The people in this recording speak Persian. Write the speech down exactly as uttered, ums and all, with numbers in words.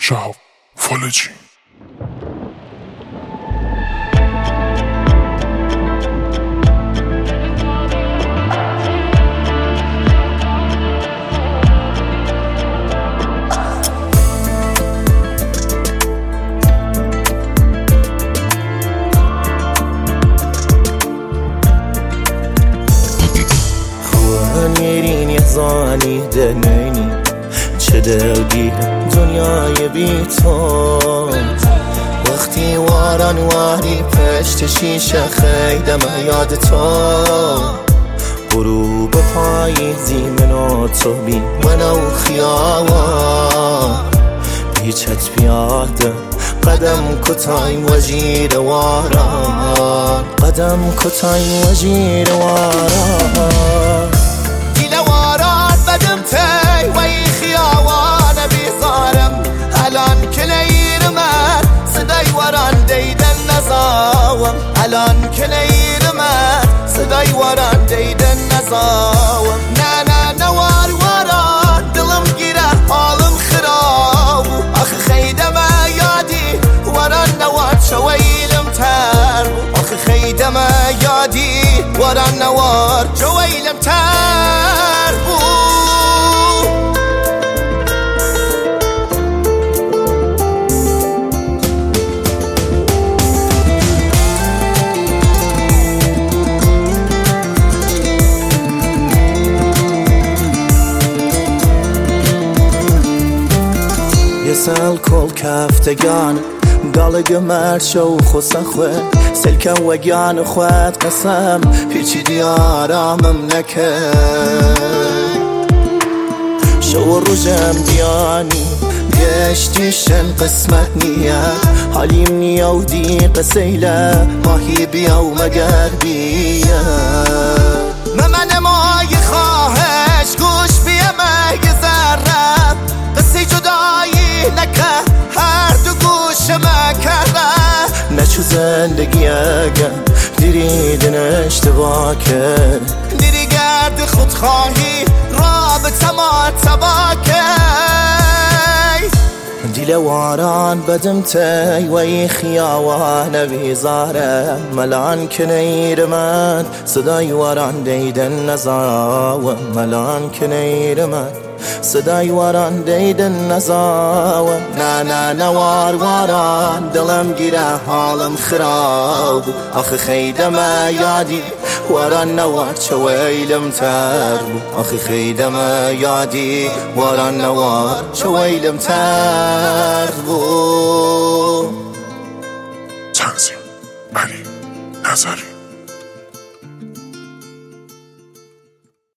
شهاب فالجی. زانی دنینی چه دردی دنیای بی تو وقتی واران واری پشت شیشه خیدم یاد تو غروب پاییزی منو تو بی منو خیاوان بیچت بیادم قدم کتای وزیر واران قدم کتای وزیر واران بدم تي وي خياوان بيزارم الان كلير من صداي وران ديدن نزاوم الان كلير من صداي وران ديدن نزاوم نانا نوار وران دلم گيره حالم خراب اخ خيدم يادي وران نوار شويلم تر اخ خيدم يادي وران نوار شويلم تر يسال كل كافتگان قالق مرشو خسخوه سلكا وگان خوات قسم پیچی دیارامم نکن شو رجم دیانی گشتیشن قسمت نیه حالیم نیا و دی قسیله ماهی بیا و مگر بیا ممن مای خواهش گوش بیا مگذرم قصی جدایی نکه هر دو گوش مکره نچو زندگی اگر دیریدن اشتباه کرد دیری گرد خودخواهی رابطه ما تباکی دیل واران بدم تی وی خیاوان بیزارم ملان کنیر من صدای واران دیدن نزاوم ملان کنیر من صدای واران دیدن نزاوم نه نه نوار واران دلم گیره حالم خراب آخه خیدم یادی واران نوار چویلم تر آخه خیدم یادی واران نوار چویلم تر تنظیم علی نظری.